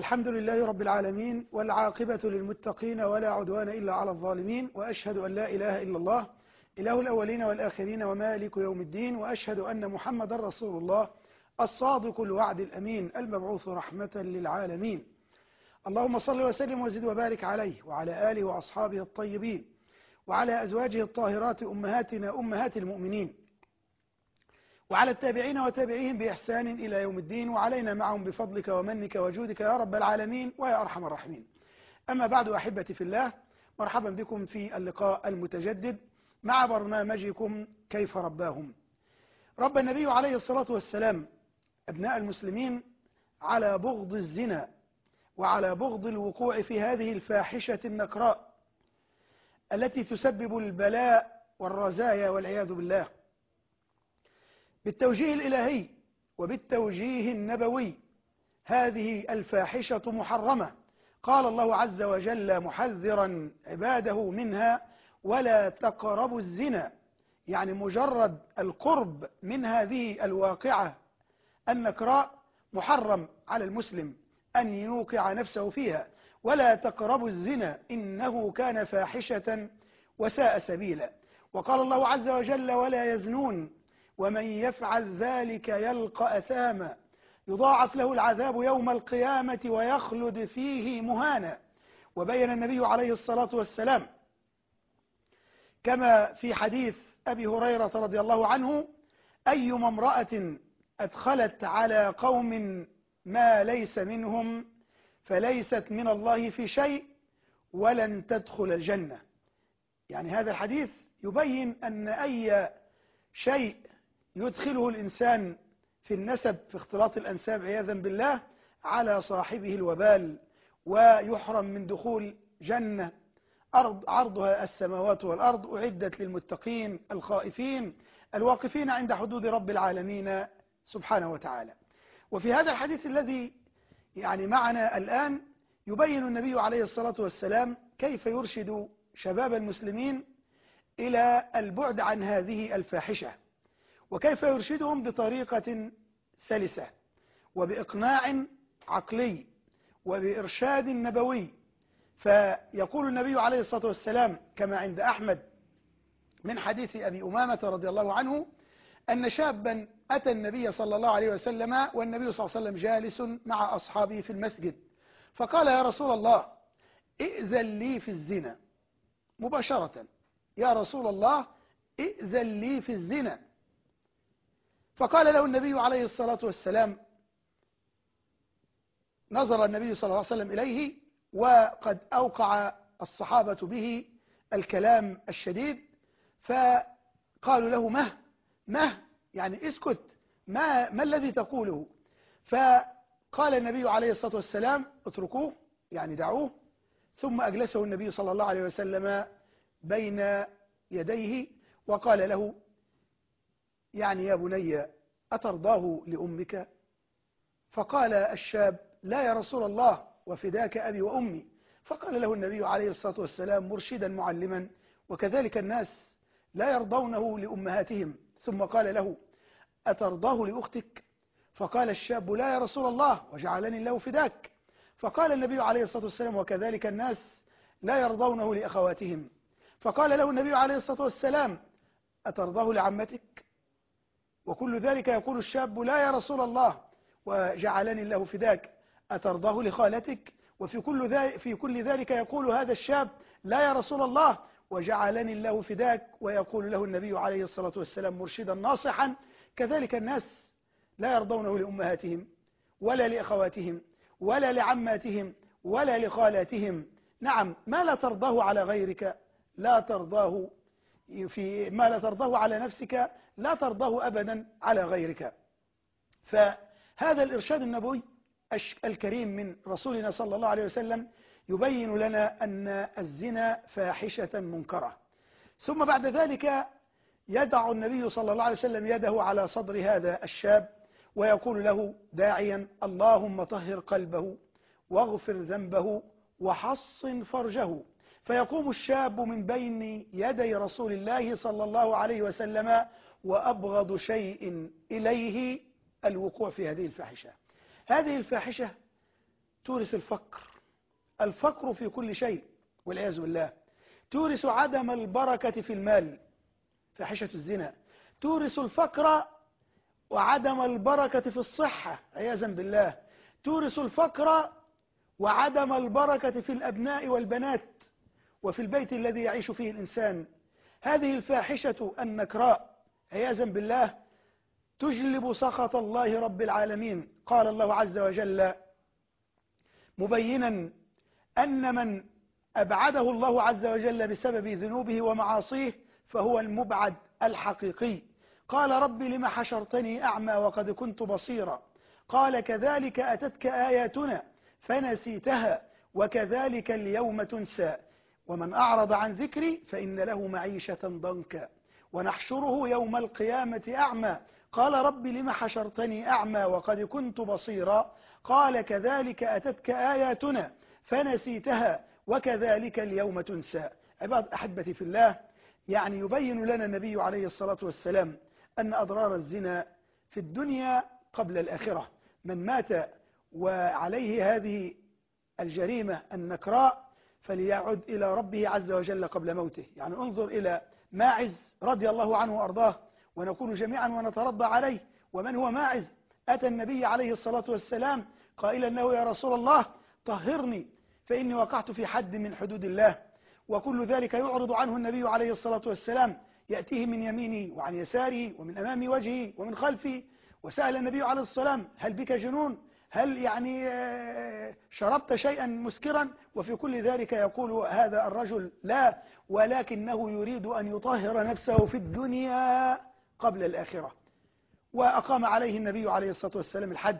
الحمد لله رب العالمين، والعاقبة للمتقين ولا عدوان إلا على الظالمين، وأشهد أن لا إله إلا الله إله الأولين والآخرين ومالك يوم الدين، وأشهد أن محمد رسول الله الصادق الوعد الأمين المبعوث رحمة للعالمين. اللهم صل وسلم وزد وبارك عليه وعلى آله وأصحابه الطيبين وعلى أزواجه الطاهرات أمهاتنا أمهات المؤمنين، وعلى التابعين وتابعيهم بإحسان إلى يوم الدين، وعلينا معهم بفضلك ومنك وجودك يا رب العالمين ويا أرحم الراحمين. أما بعد، أحبتي في الله، مرحبا بكم في اللقاء المتجدد مع برنامجكم كيف رباهم. رب النبي عليه الصلاة والسلام أبناء المسلمين على بغض الزنا وعلى بغض الوقوع في هذه الفاحشة النكراء التي تسبب البلاء والرزايا والعياذ بالله، بالتوجيه الإلهي وبالتوجيه النبوي. هذه الفاحشة محرمة، قال الله عز وجل محذرا عباده منها: ولا تقربوا الزنا. يعني مجرد القرب من هذه الواقعة النكراء محرم على المسلم أن يوقع نفسه فيها. ولا تقربوا الزنا إنه كان فاحشة وساء سبيلا. وقال الله عز وجل: ولا يزنون ومن يفعل ذلك يلقى أثاما يضاعف له العذاب يوم القيامة ويخلد فيه مهانا. وبين النبي عليه الصلاة والسلام كما في حديث أبي هريرة رضي الله عنه: أيما امرأة أدخلت على قوم ما ليس منهم فليست من الله في شيء ولن تدخل الجنة. يعني هذا الحديث يبين أن أي شيء يدخله الإنسان في النسب، في اختلاط الأنساب عياذا بالله، على صاحبه الوبال، ويحرم من دخول جنة عرضها السماوات والأرض، أعدت للمتقين الخائفين الواقفين عند حدود رب العالمين سبحانه وتعالى. وفي هذا الحديث الذي يعني معنا الآن يبين النبي عليه الصلاة والسلام كيف يرشد شباب المسلمين إلى البعد عن هذه الفاحشة، وكيف يرشدهم بطريقة سلسة وبإقناع عقلي وبإرشاد نبوي. فيقول النبي عليه الصلاة والسلام كما عند أحمد من حديث أبي أمامة رضي الله عنه أن شابا أتى النبي صلى الله عليه وسلم والنبي صلى الله عليه وسلم جالس مع أصحابه في المسجد، فقال: يا رسول الله ائذن لي في الزنا. مباشرة: يا رسول الله ائذن لي في الزنا. فقال له النبي عليه الصلاة والسلام، نظر النبي صلى الله عليه وسلم إليه وقد أوقع الصحابة به الكلام الشديد، فقالوا له: مه يعني اسكت، ما الذي تقوله؟ فقال النبي عليه الصلاة والسلام: اتركوه، يعني دعوه. ثم أجلسه النبي صلى الله عليه وسلم بين يديه وقال له: يعني يا بني أترضاه لأمك؟ فقال الشاب: لا يا رسول الله، وفداك أبي وأمي. فقال له النبي عليه الصلاة والسلام مرشدا معلما: وكذلك الناس لا يرضونه لأمهاتهم. ثم قال له: أترضاه لأختك؟ فقال الشاب: لا يا رسول الله، وجعلني الله فداك. فقال النبي عليه الصلاة والسلام: وكذلك الناس لا يرضونه لأخواتهم. فقال له النبي عليه الصلاة والسلام: أترضاه لعمتك؟ وكل ذلك يقول الشاب: لا يا رسول الله، وجعلني الله فداك. أترضاه لخالتك؟ في كل ذلك يقول هذا الشاب: لا يا رسول الله، وجعلني الله فداك. ويقول له النبي عليه الصلاة والسلام مرشدا ناصحا: كذلك الناس لا يرضونه لأمهاتهم ولا لأخواتهم ولا لعماتهم ولا لخالاتهم. نعم، ما لا ترضاه على غيرك لا ترضاه ما لا ترضاه على نفسك لا ترضاه أبدا على غيرك. فهذا الإرشاد النبوي الكريم من رسولنا صلى الله عليه وسلم يبين لنا أن الزنا فاحشة منكرة. ثم بعد ذلك يدع النبي صلى الله عليه وسلم يده على صدر هذا الشاب ويقول له داعيا: اللهم طهر قلبه واغفر ذنبه وحصن فرجه. فيقوم الشاب من بين يدي رسول الله صلى الله عليه وسلم، وأبغض شيء إليه الوقوع في هذه الفاحشة. هذه الفاحشة تورث الفقر، الفقر في كل شيء والعياذ بالله. تورث عدم البركة في المال، فاحشة الزنا. تورث الفقر وعدم البركة في الصحة عياذا بالله. تورث الفقر وعدم البركة في الأبناء والبنات وفي البيت الذي يعيش فيه الإنسان. هذه الفاحشة النكراء عياذا بالله تجلب سخط الله رب العالمين. قال الله عز وجل مبينا أن من أبعده الله عز وجل بسبب ذنوبه ومعاصيه فهو المبعد الحقيقي. قال رب لم حشرتني أعمى وقد كنت بصيرا، قال كذلك أتتك آياتنا فنسيتها وكذلك اليوم تنسى، ومن أعرض عن ذكري فإن له معيشة ضنكا ونحشره يوم القيامة أعمى، قال رب لم حشرتني أعمى وقد كنت بصيرا، قال كذلك أتتك آياتنا فنسيتها وكذلك اليوم تنسى. عباد أحبتي في الله، يعني يبين لنا النبي عليه الصلاة والسلام أن أضرار الزنا في الدنيا قبل الآخرة. من مات وعليه هذه الجريمة النكراء فليعد إلى ربه عز وجل قبل موته. يعني انظر إلى ماعز رضي الله عنه وأرضاه، ونكون جميعا ونترضى عليه. ومن هو ماعز؟ أتى النبي عليه الصلاة والسلام قائلا له يا رسول الله طهرني فإني وقعت في حد من حدود الله. وكل ذلك يعرض عنه النبي عليه الصلاة والسلام، يأتيه من يمينه وعن يساره ومن أمام وجهه ومن خلفه. وسأل النبي عليه الصلاة والسلام هل بك جنون؟ هل يعني شربت شيئا مسكرا؟ وفي كل ذلك يقول هذا الرجل لا، ولكنه يريد أن يطهر نفسه في الدنيا قبل الآخرة. وأقام عليه النبي عليه الصلاة والسلام الحد.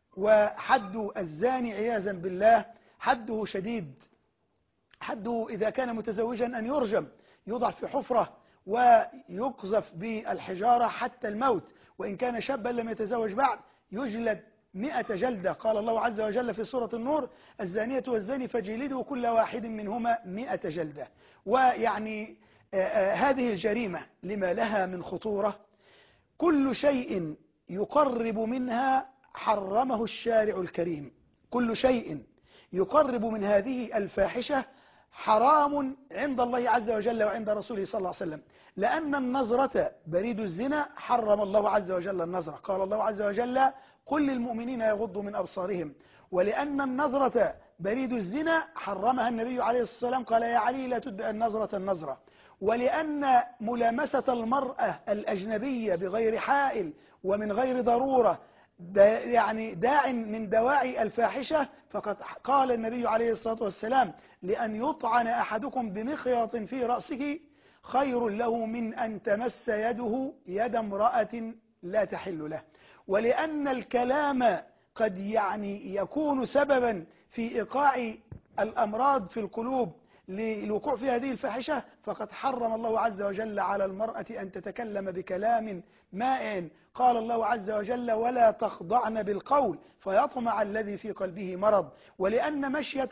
وحد الزاني عياذا بالله حده شديد. حده إذا كان متزوجا أن يرجم، يوضع في حفرة ويقذف بالحجارة حتى الموت. وإن كان شابا لم يتزوج بعد يجلد 100 جلدة. قال الله عز وجل في سورة النور الزانية والزاني فجلدوا كل واحد منهما 100 جلدة. ويعني هذه الجريمة لما لها من خطورة، كل شيء يقرب منها حرمه الشارع الكريم. كل شيء يقرب من هذه الفاحشة حرام عند الله عز وجل وعند رسوله صلى الله عليه وسلم، لأن النظرة بريد الزنا حرم الله عز وجل النظرة. قال الله عز وجل قل للمؤمنين يغضوا من أبصارهم. ولأن النظرة بريد الزنا حرمها النبي عليه الصلاة والسلام، قال يا علي لا تتبع النظرة النظرة. ولأن ملامسة المرأة الأجنبية بغير حائل ومن غير ضرورة يعني داع من دواعي الفاحشة، فقد قال النبي عليه الصلاة والسلام لأن يطعن أحدكم بمخيط في رأسه خير له من أن تمس يده يد امرأة لا تحل له. ولأن الكلام قد يعني يكون سببا في إيقاع الأمراض في القلوب للوقوع في هذه الفاحشة، فقد حرم الله عز وجل على المرأة أن تتكلم بكلام مائع. قال الله عز وجل ولا تخضعن بالقول فيطمع الذي في قلبه مرض. ولأن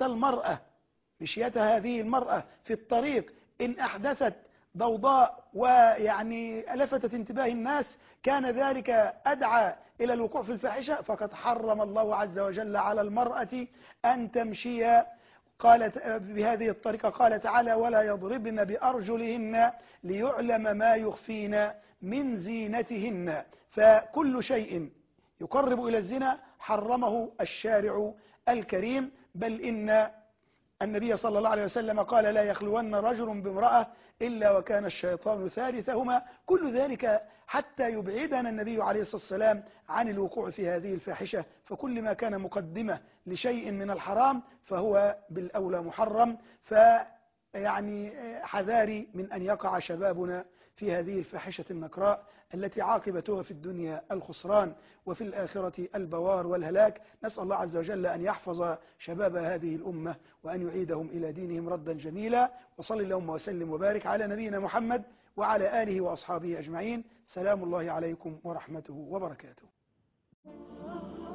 مشيتها هذه المرأة في الطريق إن أحدثت ضوضاء ويعني لفتت انتباه الناس كان ذلك أدعى إلى الوقوع في الفاحشة، فقد حرم الله عز وجل على المرأة أن تمشي قالت بهذه الطريقة. قال تعالى ولا يضربن بأرجلهن ليعلم ما يخفين من زينتهن. فكل شيء يقرب إلى الزنا حرمه الشارع الكريم. بل إن النبي صلى الله عليه وسلم قال لا يخلون رجل بامرأة إلا وكان الشيطان ثالثهما. كل ذلك حتى يبعدنا النبي عليه الصلاة والسلام عن الوقوع في هذه الفاحشة. فكل ما كان مقدمة لشيء من الحرام فهو بالأولى محرم. فيعني حذاري من أن يقع شبابنا في هذه الفاحشة النكراء التي عاقبتها في الدنيا الخسران وفي الآخرة البوار والهلاك. نسأل الله عز وجل أن يحفظ شباب هذه الأمة وأن يعيدهم إلى دينهم ردا جميلا. وصل اللهم وسلم وبارك على نبينا محمد وعلى آله وأصحابه أجمعين. سلام الله عليكم ورحمته وبركاته.